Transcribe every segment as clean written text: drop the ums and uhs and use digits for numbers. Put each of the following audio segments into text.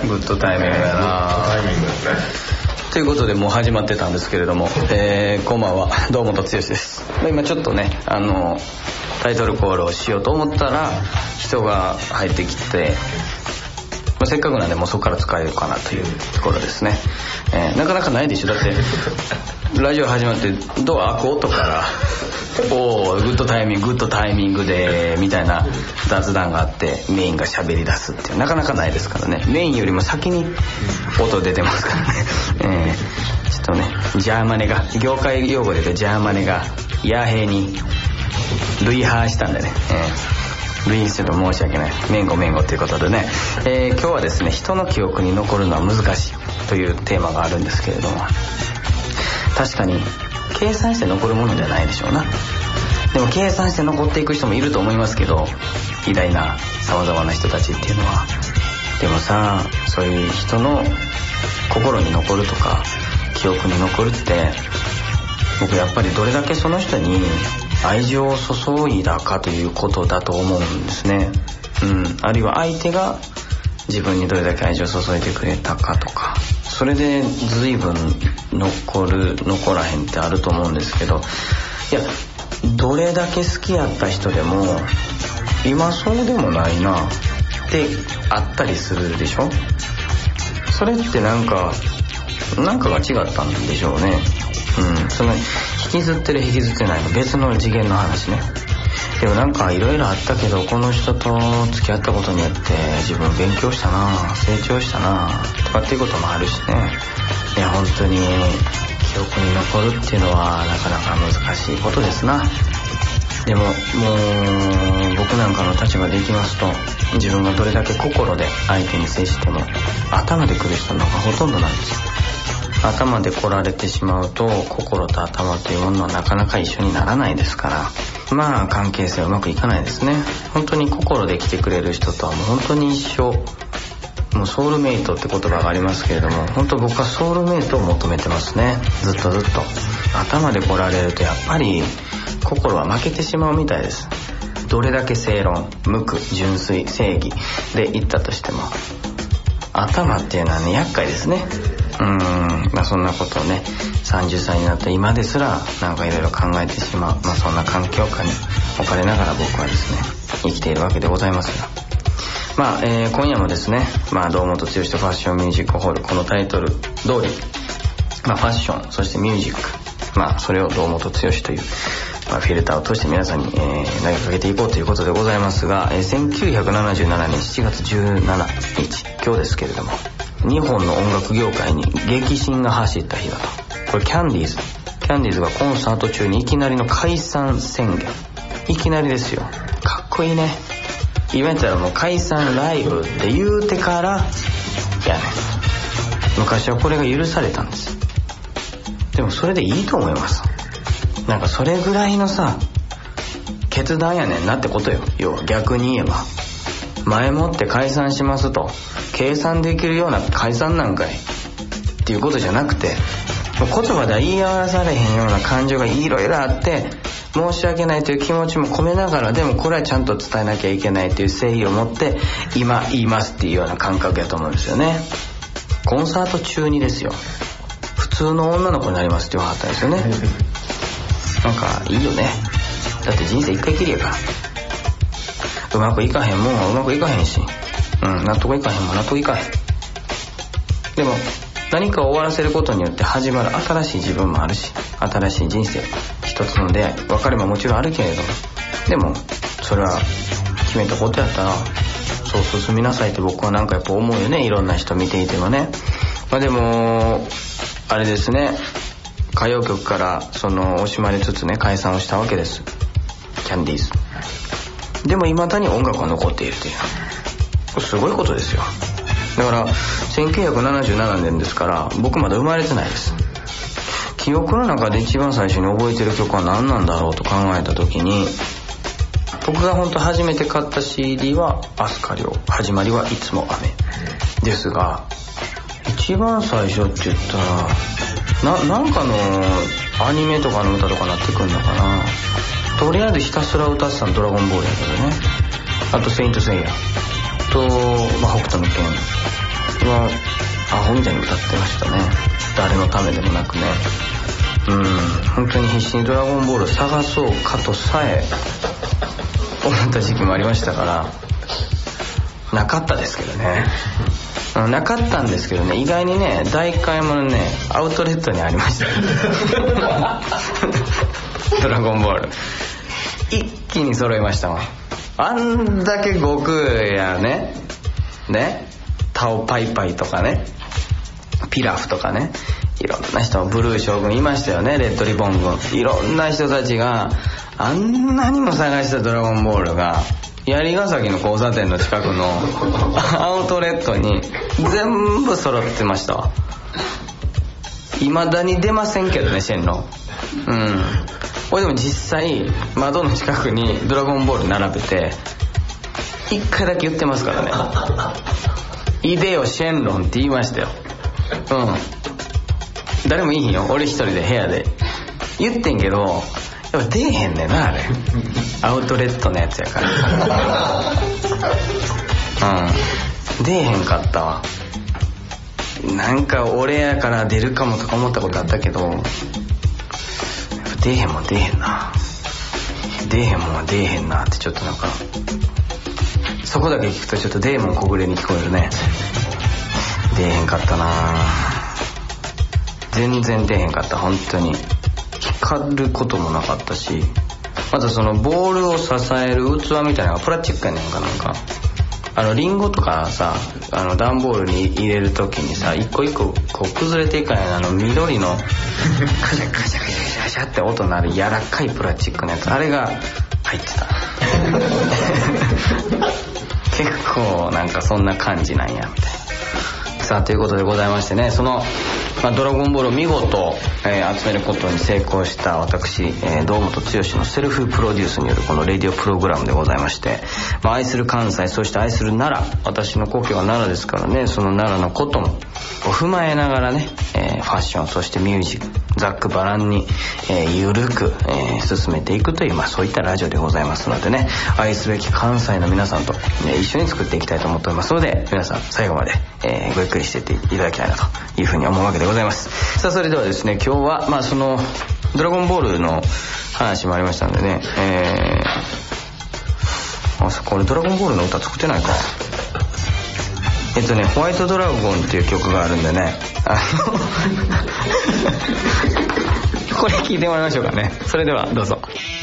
グッドタイミングやな。ということでもう始まってたんですけれども、こんばんは、堂本剛です。今ちょっとねタイトルコールをしようと思ったら人が入ってきて、せっかくなんでもうそこから使えるかなというところですね。なかなかないでしょ。だってラジオ始まってドア開く音からおーグッドタイミングでみたいな雑談があってメインが喋り出すっていうなかなかないですからね。メインよりも先に音出てますからね。ちょっとねジャーマネが業界用語で言うとジャーマネがヤーヘイに類派したんでね、類にすると申し訳ない、メンゴということでね、今日はですね人の記憶に残るのは難しいというテーマがあるんですけれども、確かに計算して残るものじゃないでしょうな。でも計算して残っていく人もいると思いますけど、偉大な様々な人たちっていうのは。でもさ、そういう人の心に残るとか記憶に残るって、僕やっぱりどれだけその人に愛情を注いだかということだと思うんですね。あるいは相手が自分にどれだけ愛情を注いでくれたかとか、それで随分残る残らへんってあると思うんですけど、いやどれだけ好きやった人でも今そうでもないなってあったりするでしょ。それってなんかが違ったんでしょうね。その引きずってる引きずってないの別の次元の話ね。でもなんかいろいろあったけど、この人と付き合ったことによって自分勉強したな、成長したなとかっていうこともあるしね。いや本当に記憶に残るっていうのはなかなか難しいことですな。でももう僕なんかの立場でいきますと、自分がどれだけ心で相手に接しても頭で来る人の方がほとんどなんですよ。頭で来られてしまうと心と頭というものはなかなか一緒にならないですから、まあ関係性はうまくいかないですね。本当に心で来てくれる人とはもう本当に一生、もうソウルメイトって言葉がありますけれども、本当僕はソウルメイトを求めてますね。ずっと頭で来られるとやっぱり心は負けてしまうみたいです。どれだけ正論、無垢、純粋、正義で言ったとしても頭っていうのはね厄介ですね。そんなことをね30歳になった今ですらなんかいろいろ考えてしまう、そんな環境下に置かれながら僕はですね生きているわけでございますが、今夜もですね堂本剛とファッションミュージックホール、このタイトル通り、ファッションそしてミュージック、それを堂本剛というフィルターを通して皆さんに、投げかけていこうということでございますが、1977年7月17日今日ですけれども、日本の音楽業界に激震が走った日だと。これキャンディーズがコンサート中にいきなりの解散宣言。いきなりですよ。かっこいいね。今やったらもう解散ライブって言うてからやね。昔はこれが許されたんです。でもそれでいいと思います。なんかそれぐらいのさ決断やねんなってことよ。要は逆に言えば前もって解散しますと計算できるような解散なんかいっていうことじゃなくて、言葉では言い表されへんような感情がいろいろあって申し訳ないという気持ちも込めながら、でもこれはちゃんと伝えなきゃいけないという誠意を持って今言いますっていうような感覚やと思うんですよね。コンサート中にですよ、普通の女の子になりますって言わはったんですよね。なんかいいよね。だって人生一回きりやから、うまくいかへんもんはうまくいかへんし、納得いかへんもん納得いかへん。でも何かを終わらせることによって始まる新しい自分もあるし、新しい人生、一つの出会い、別れももちろんあるけれども、でもそれは決めたことやったらそう進みなさいって僕はなんかやっぱ思うよね。いろんな人見ていてもね。でもあれですね、歌謡曲から惜しまれつつね解散をしたわけです、キャンディーズ。でも未だに音楽が残っているという、すごいことですよ。だから1977年ですから僕まだ生まれてないです。記憶の中で一番最初に覚えてる曲は何なんだろうと考えた時に、僕が本当初めて買った CD は飛鳥涼、始まりはいつも雨ですが、一番最初って言ったらなんかのアニメとかの歌とかなってくんのかな。とりあえずひたすら歌ってたのドラゴンボールやけどね。あとセイントセイヤと、北斗の拳、 はアホみたいに歌ってましたね。誰のためでもなくね。本当に必死にドラゴンボールを探そうかとさえ思った時期もありましたから、なかったですけどね。なかったんですけどね、意外にね、代官山のね、アウトレットにありましたドラゴンボール一気に揃いましたもん。あんだけ悟空やねタオパイパイとかね、ピラフとかね、いろんな人、ブルー将軍いましたよね、レッドリボン軍、いろんな人たちがあんなにも探したドラゴンボールが槍ヶ崎の交差点の近くのアウトレットに全部揃ってましたわ。未だに出ませんけどね、線路。これでも実際窓の近くにドラゴンボール並べて1回だけ言ってますからね。いでよシェンロンって言いましたよ。誰もいいんよ、俺一人で部屋で言ってんけど、やっぱ出えへんねんな、あれアウトレットのやつやから出えへんかったわ。なんか俺やから出るかもとか思ったことあったけど、やっぱ出えへんもん出えへんな、出えへんもんは出えへんなって、ちょっとなんかそこだけ聞くとちょっとデーモン小暮に聞こえるね。出えへんかったな、全然出えへんかった。本当に光ることもなかったし、またそのボールを支える器みたいなのがプラスチックやねんか。なんかリンゴとかさ、段ボールに入れるときにさ、一個一個こう崩れていかない緑のカシャカシャカシャカシャって音鳴る柔らかいプラスチックのやつ、あれが入ってた結構なんかそんな感じなんやみたいな。さあということでございましてね、その、ドラゴンボールを見事、集めることに成功した私、堂本剛のセルフプロデュースによるこのレディオプログラムでございまして、愛する関西、そして愛する奈良、私の故郷は奈良ですからね、その奈良のことも踏まえながらね、ファッション、そしてミュージック、ざっくばらんに、ゆるく、進めていくという、そういったラジオでございますのでね、愛すべき関西の皆さんと、一緒に作っていきたいと思っておりますので、皆さん最後まで、ごゆっくりしていっていただきたいなというふうに思うわけでございます。さあそれではですね、今日はそのドラゴンボールの話もありましたんでね、これドラゴンボールの歌作ってないか。ホワイトドラゴンっていう曲があるんでね、これ聞いてもらいましょうかね。それではどうぞ。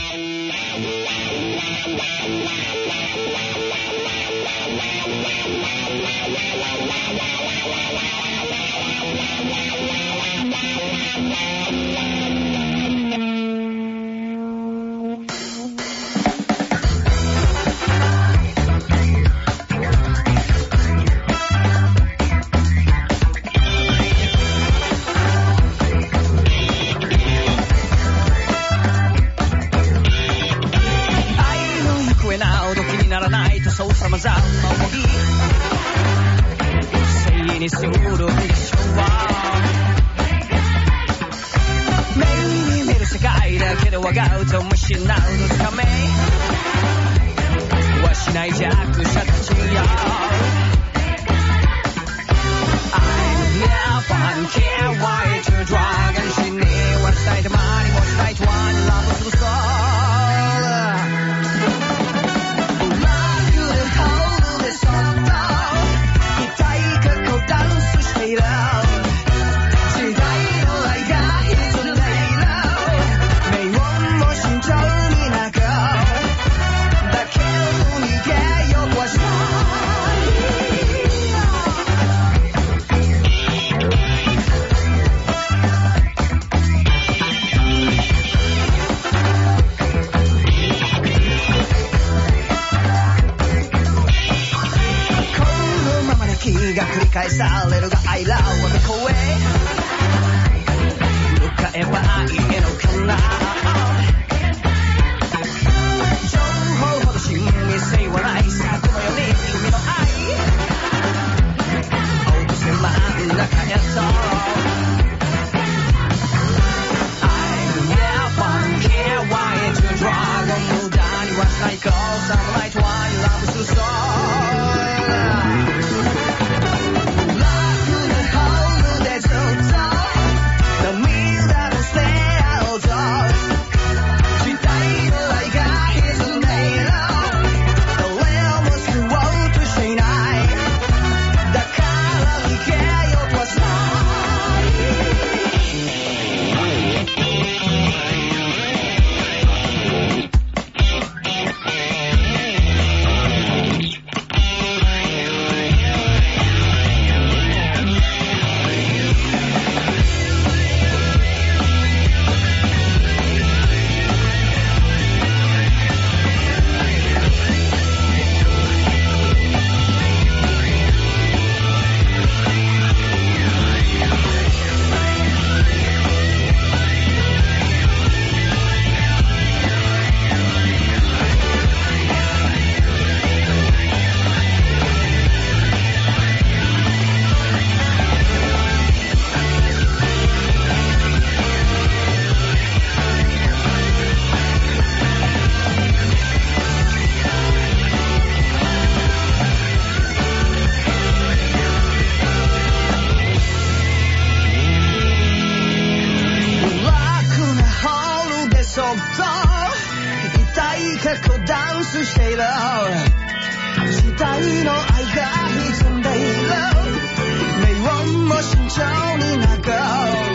そうさまざまな思い正にするでしょう。目に見える世界だけでわがうともしなうのためはしない弱者たちよ。I'm never care why to dragon 死にはしないたまにもしないとはラブするそう繰り返されるが I love はどこへ向かえばいいのかな。情報ほど親密性はないさこの世に君の愛落とせ真ん中へと I never care why it's a dragon 無駄にはしない Cause I'm right why you love するそうと痛い過去ダンスしている時代の愛が歪んでいる命運も慎重に流れ